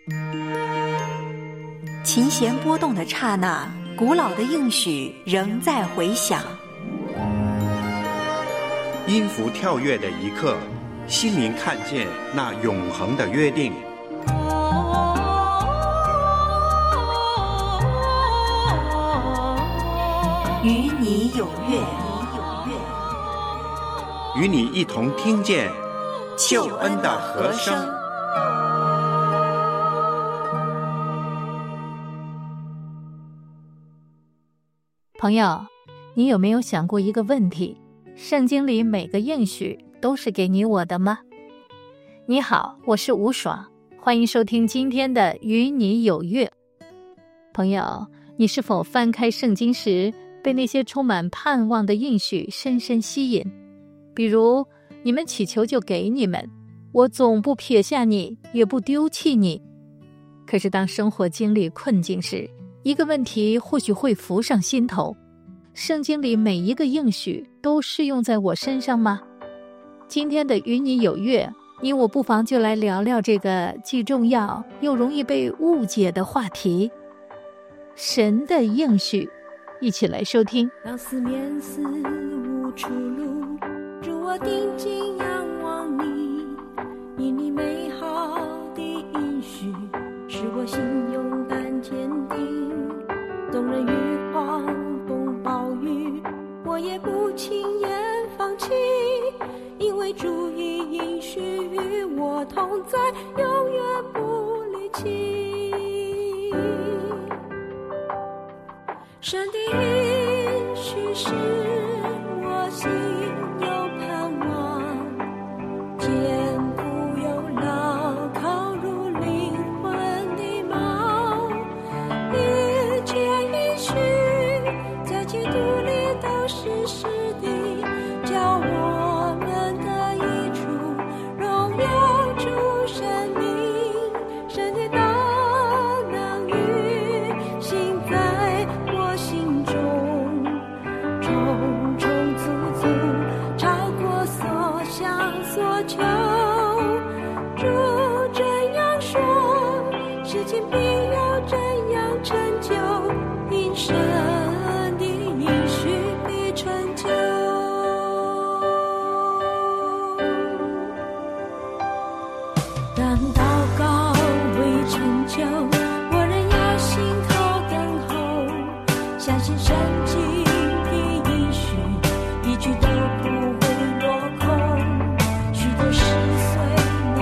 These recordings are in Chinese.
琴弦波动的刹那，古老的应许仍在回响。 音符跳跃的一刻，心灵看见那永恒的约定。 与你有约， 与你一同听见救恩的和声。 朋友，你有没有想过一个问题？圣经里每个应许都是给你我的吗？你好，我是吴爽，欢迎收听今天的与你有约。朋友，你是否翻开圣经时被那些充满盼望的应许深深吸引？比如，你们祈求就给你们，我总不撇下你，也不丢弃你。可是当生活经历困境时，一个问题或许会浮上心头：圣经里每一个应许都适用在我身上吗？今天的与你有约，你我不妨就来聊聊这个既重要又容易被误解的话题——神的应许。一起来收听。 当思念死无出路，主我定睛仰望你，因你美好的应许使我心勇敢坚定。纵然遇狂风暴雨，我也不轻言放弃，因为主已应许与我同在，永远不离弃。神的应许是我心有盼望，坚固又牢靠如灵魂的锚，一切应许在基督里都是实的，叫我们得益处，荣耀主生命，神的大能与行在我心中，重重足足超过所想所求。主这样说，事情必要这样成就，因神的应许必成就。当祷告未成就，我仍要心靠等候，相信神迹的应许一句都不会落空。许多事虽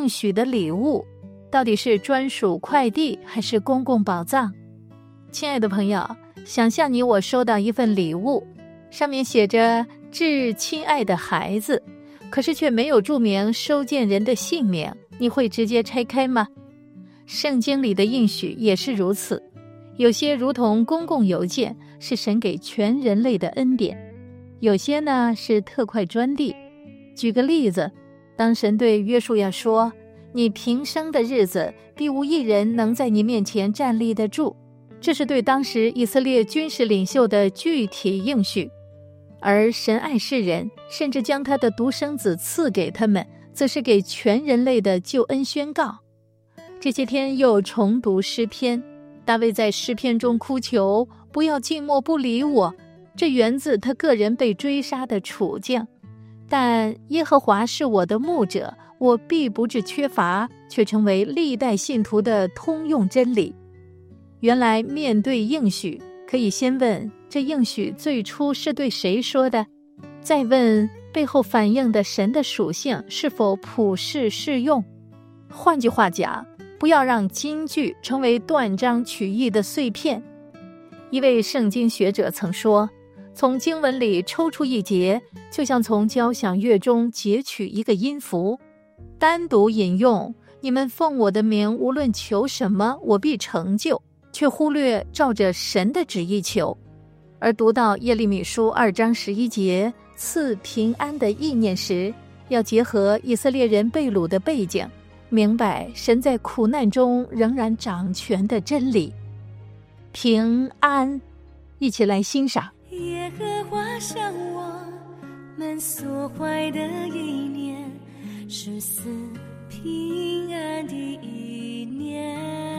应许的礼物，到底是专属快递还是公共宝藏？亲爱的朋友，想象你我收到一份礼物，上面写着致亲爱的孩子，可是却没有注明收件人的姓名，你会直接拆开吗？圣经里的应许也是如此，有些如同公共邮件，是神给全人类的恩典，有些呢是特快专利。举个例子，当神对约书亚说，你平生的日子必无一人能在你面前站立得住，这是对当时以色列军事领袖的具体应许。而神爱世人，甚至将他的独生子赐给他们，则是给全人类的救恩宣告。这些天又重读诗篇，大卫在诗篇中哭求，不要静默不理我，这源自他个人被追杀的处境。但耶和华是我的牧者，我必不致缺乏，却成为历代信徒的通用真理。原来面对应许，可以先问这应许最初是对谁说的，再问背后反映的神的属性是否普世适用。换句话讲，不要让金句成为断章取义的碎片。一位圣经学者曾说，从经文里抽出一节，就像从交响乐中截取一个音符。单独引用你们奉我的名无论求什么，我必成就，却忽略照着神的旨意求。而读到耶利米书2章11节赐平安的意念时，要结合以色列人被掳的背景，明白神在苦难中仍然掌权的真理。平安，一起来欣赏。 耶和华向我们所怀的意念，是赐平安的意念，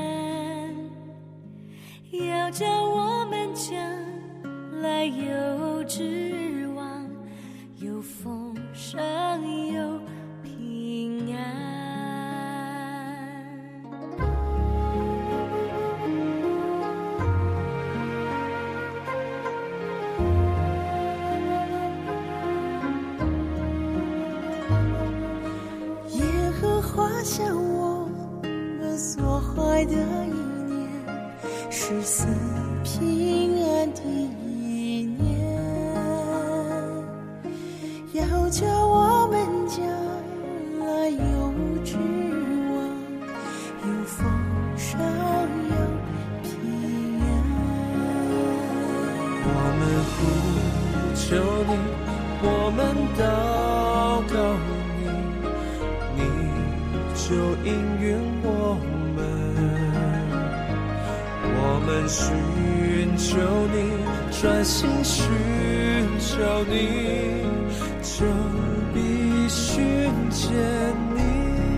要叫我们将来有指望，有丰盛有平安。向我们所怀的意念，是赐平安的意念，要叫我们将来有指望，有丰盛有平安。 我们呼求你，我们祷告你，就应允我们寻求你，专心寻求你，就必寻见你。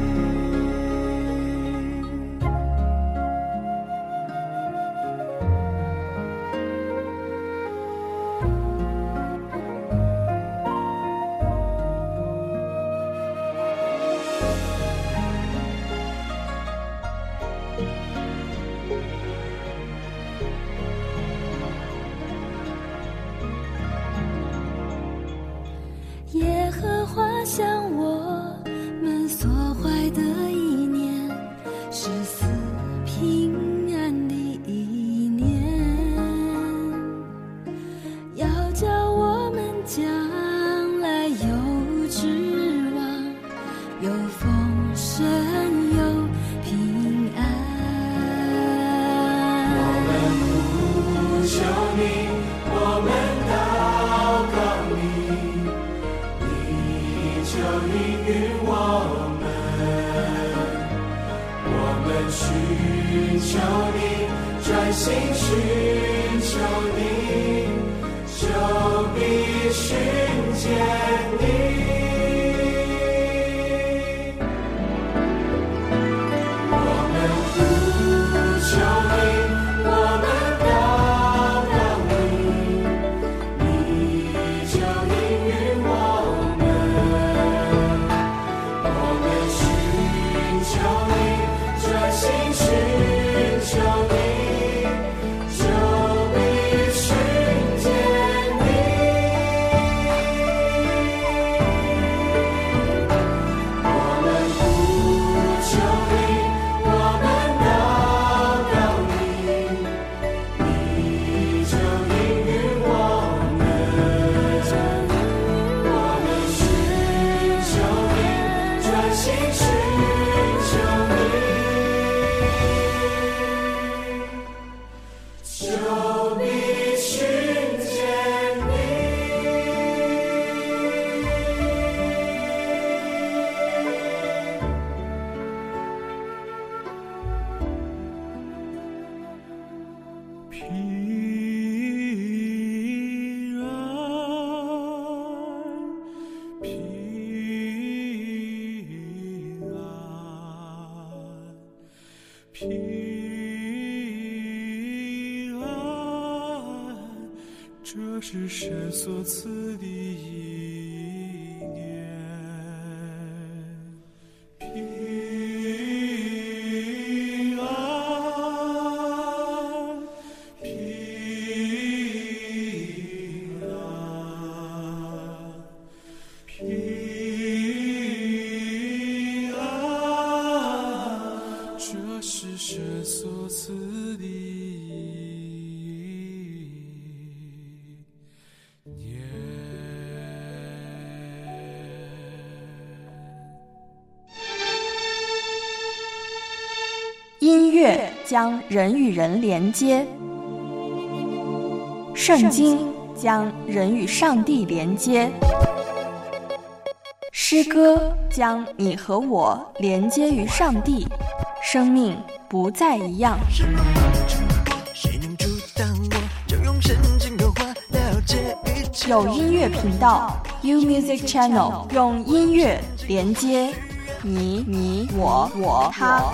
耶和华向我们所怀的意念，是赐平安的意念，要叫我们将来有指望，有丰盛有平安。 我们呼求你，我们祷告你，就应允我们寻求你，专心寻求你，就必寻见你。我们呼求你，我们祷告你，你就应允专心寻求你，就必寻这是神所赐的一年，平安，平安，平安，这是神所赐的音乐将人与人连接，圣经将人与上帝连接，诗歌将你和我连接于上帝，生命不再一样。 谁能阻挡我？就用神经的话了解一切。 有音乐频道 U Music Channel， 用音乐连接你我他。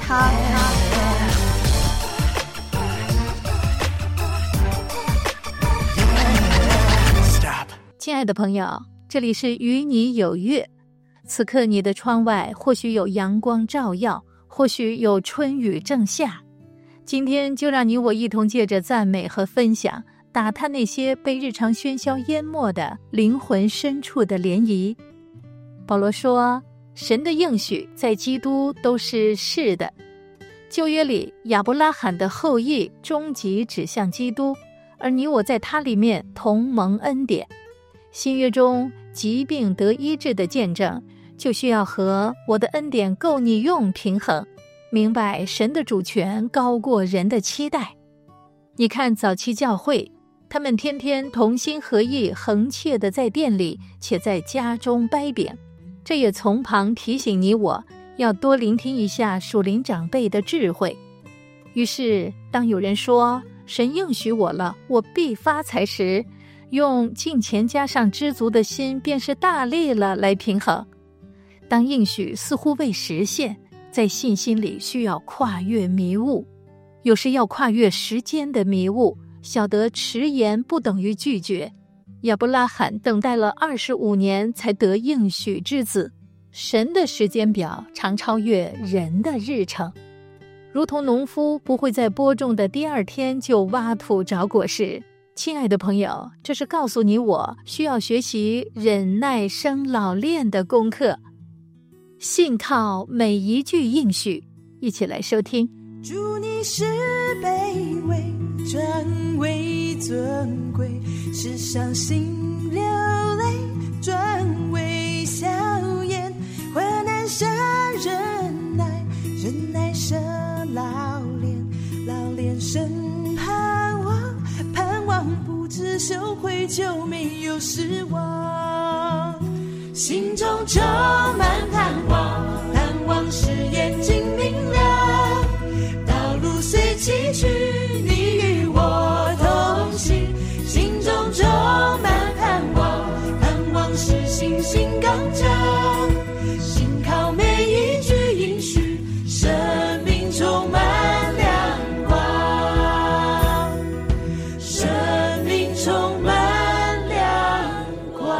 亲爱的朋友，这里是与你有约。此刻你的窗外或许有阳光照耀，或许有春雨正下。今天就让你我一同借着赞美和分享，打探那些被日常喧嚣淹没的灵魂深处的涟漪。保罗说，神的应许在基督都是是的。旧约里亚伯拉罕的后裔终极指向基督，而你我在他里面同蒙恩典。新约中疾病得医治的见证，就需要和我的恩典够你用平衡，明白神的主权高过人的期待。你看早期教会，他们天天同心合意，恒切的在店里，且在家中掰饼。这也从旁提醒你我要多聆听一下属灵长辈的智慧。于是当有人说神应许我了，我必发财时，用敬虔加上知足的心，便是大利了来平衡。当应许似乎未实现，在信心里需要跨越迷雾，有时要跨越时间的迷雾，晓得迟延不等于拒绝。亚伯拉罕等待了25年才得应许之子，神的时间表常超越人的日程。如同农夫不会在播种的第2天就挖土找果实。亲爱的朋友，这是告诉你我需要学习忍耐生老练的功课，信靠每一句应许。一起来收听。 主你是卑微转为尊贵，是伤心流泪转为笑颜，患难生忍耐，忍耐生老练，老练生盼望，盼望不知羞愧就没有失望，心中充满盼望，盼望是眼睛明亮，道路虽崎岖，你与我同行，心中充满盼望，盼望是信心刚强，信靠每一句应许，生命充满亮光，生命充满亮光。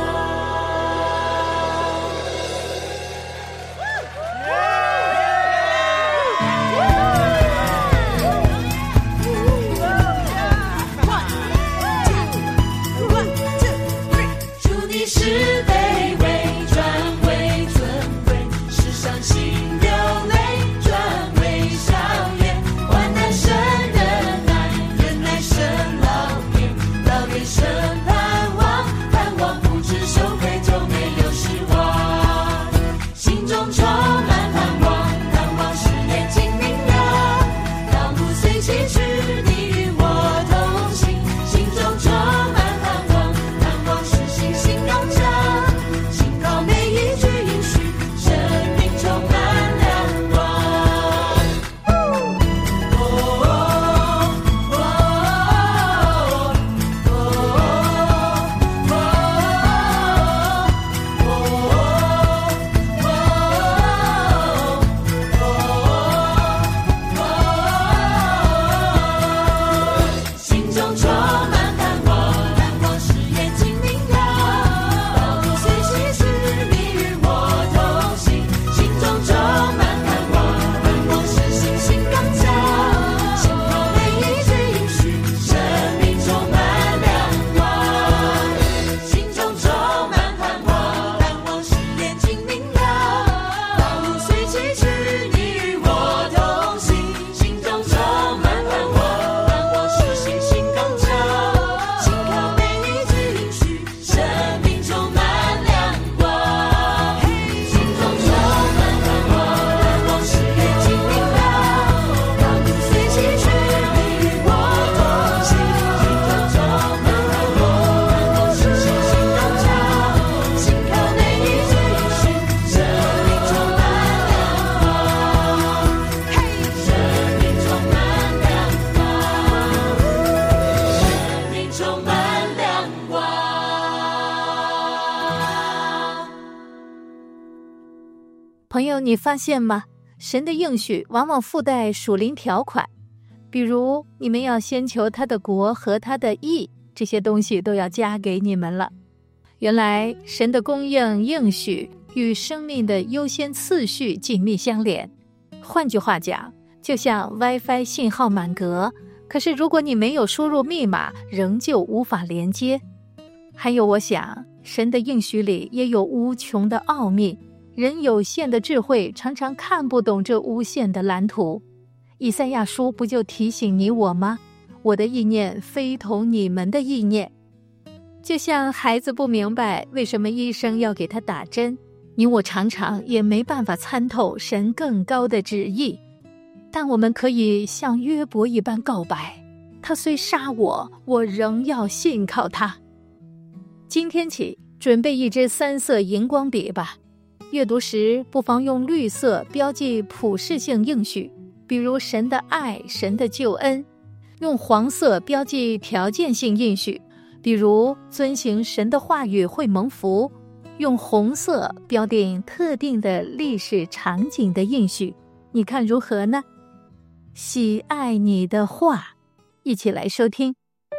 主你是卑微转为尊贵，是伤心流泪转为笑颜，患难生忍耐，忍耐生老练，老练生盼望，盼望不知羞愧就没有失望，心中充满盼望，盼望是眼睛明亮，道路虽崎岖，你与我同行，心中充满盼望，盼望是信心刚强，信靠每一句应许，生命充满亮光。 朋友，你发现吗？神的应许往往附带属灵条款，比如你们要先求他的国和他的义，这些东西都要加给你们了。原来神的供应应许与生命的优先次序紧密相连。换句话讲，就像 WiFi 信号满格，可是如果你没有输入密码，仍旧无法连接。还有，我想神的应许里也有无穷的奥秘，人有限的智慧常常看不懂这无限的蓝图。以赛亚书不就提醒你我吗？我的意念非同你们的意念。就像孩子不明白为什么医生要给他打针，你我常常也没办法参透神更高的旨意。但我们可以像约伯一般告白，他虽杀我，我仍要信靠他。今天起准备一支3色荧光笔吧，阅读时不妨用绿色标记普世性应许，比如神的爱、神的救恩；用黄色标记条件性应许，比如遵行神的话语会蒙福；用红色标定特定的历史场景的应许，你看如何呢？喜爱你的话，一起来收听。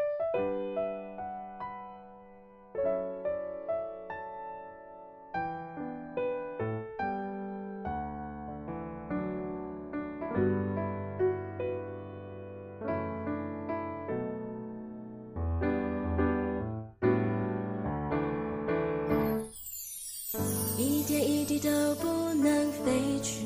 一点一滴都不能飞去，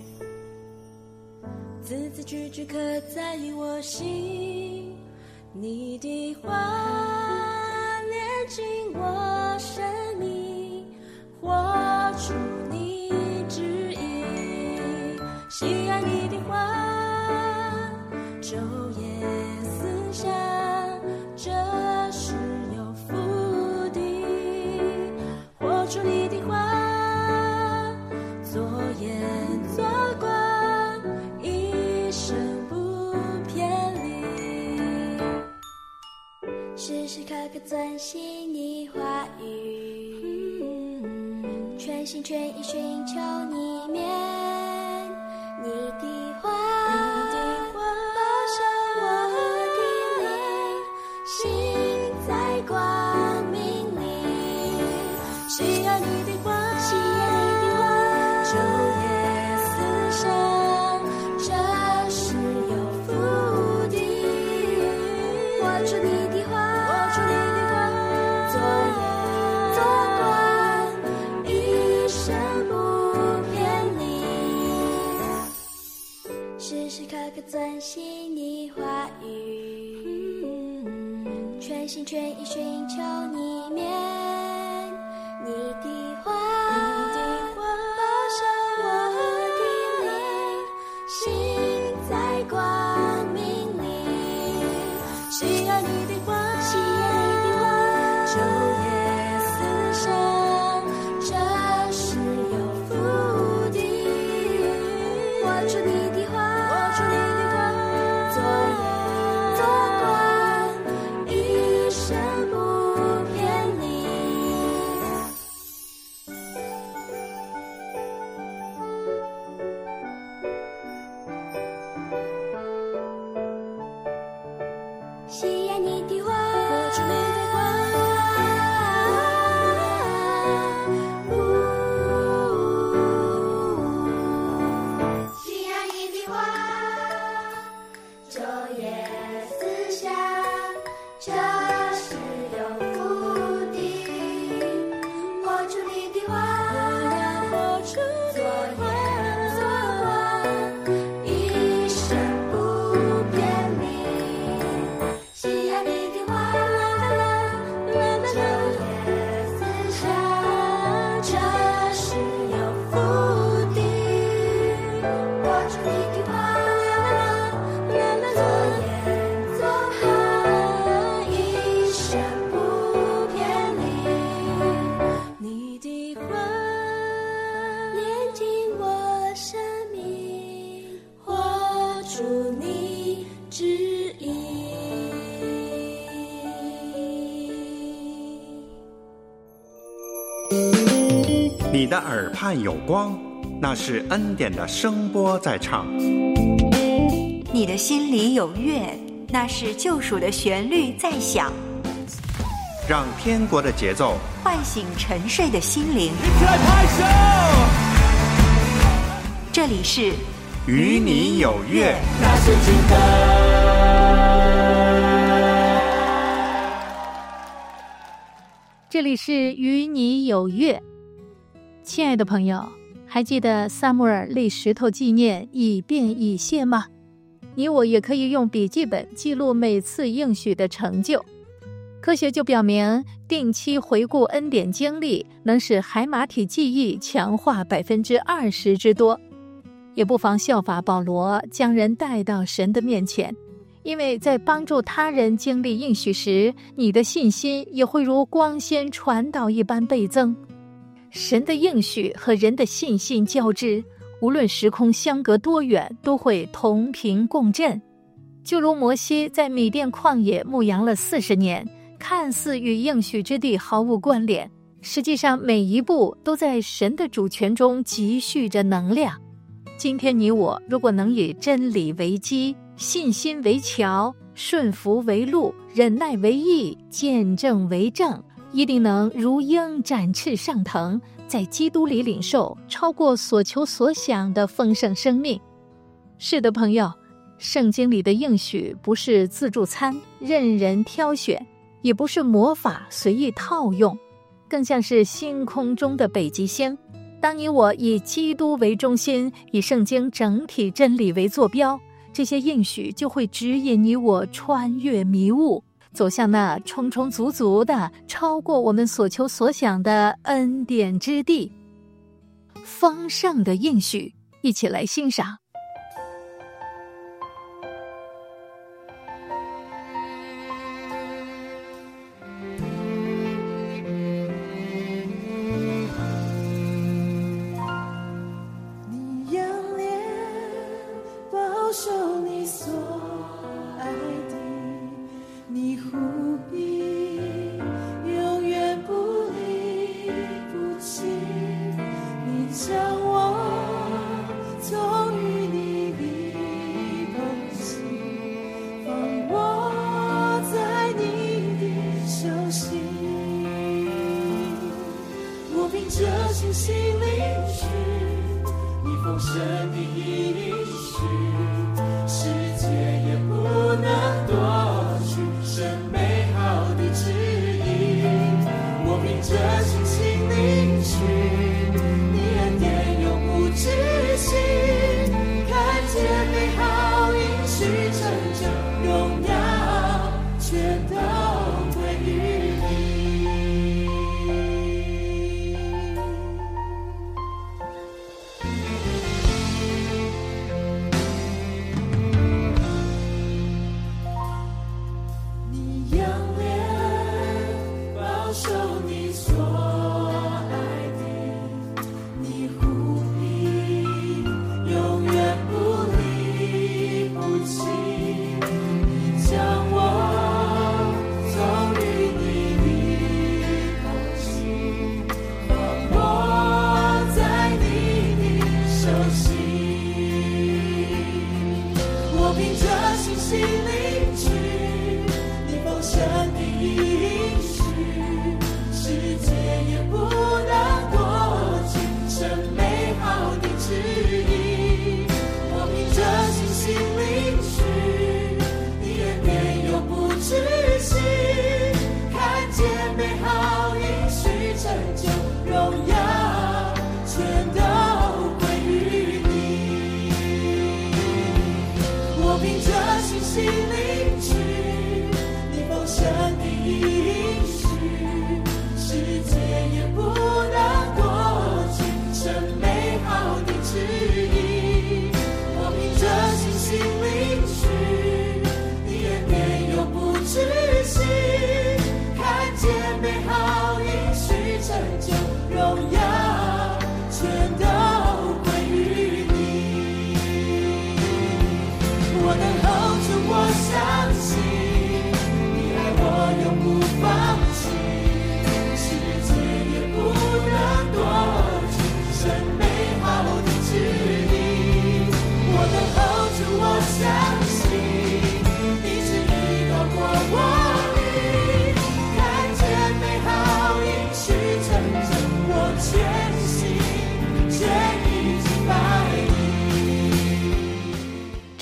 字字句句刻在我心，你的话炼进我生命，活出你旨意，喜爱你的话，昼夜思想，这是有福的，活出你的话，左眼左光，一生不偏离，时时刻刻遵行你话语，全心全意寻求你面，你的话保守我的灵，行在光明里，喜爱你的话，昼夜思想，这是有福的，活出你的话，左眼左光，一生不偏离，时时刻刻遵行你话语，全心全意寻求你面，你的话保守我的灵，行在光明里，喜爱你的话，昼夜思想，这是有福的，活出你的话，左眼左光，一生不偏离。喜爱你的话，活出你的话，喜爱你的话，昼夜思想，这是有福的，活出你的话，我要活出左眼左光，一生不偏离，喜爱你的话，昼夜思想，这是有福的，活出你的话，左眼左光，一生不偏离，你的话炼进我生命，活出你旨意。 你的耳畔有光， 那是恩典的声波在唱； 你的心里有乐，那是救赎的旋律在响。 让天国的节奏唤醒沉睡的心灵。 一起来拍手！ 这里是与你有约。 那是真的。 这里是与你有约。亲爱的朋友，还记得撒母耳立石头纪念以便以谢吗？你我也可以用笔记本记录每次应许的成就。科学就表明，定期回顾恩典经历能使海马体记忆强化20%之多。也不妨效法保罗，将人带到神的面前，因为在帮助他人经历应许时，你的信心也会如光纤传导一般倍增。神的应许和人的信心交织，无论时空相隔多远，都会同频共振。就如摩西在米甸旷野牧羊了40年，看似与应许之地毫无关联，实际上每一步都在神的主权中积蓄着能量。今天你我如果能以真理为基，信心为桥，顺服为路，忍耐为义，见证为证，一定能如鹰展翅上腾，在基督里领受超过所求所想的丰盛生命。是的，朋友，圣经里的应许不是自助餐，任人挑选，也不是魔法随意套用，更像是星空中的北极星。当你我以基督为中心，以圣经整体真理为坐标，这些应许就会指引你我穿越迷雾，走向那充充足足的超过我们所求所想的恩典之地。丰盛的应许，一起来欣赏。 守你所爱的，你护庇，永远不离不弃。你将我从淤泥里捧起，放我在你的手心。我凭着信心领取你丰盛的应许，世界也不能夺去神美好的旨意。我凭着信心领取你恩典永不止息，看见美好应许成就，荣耀全都归于你。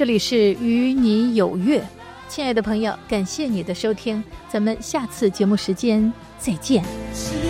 这里是与你有约，亲爱的朋友，感谢你的收听，咱们下次节目时间再见。 是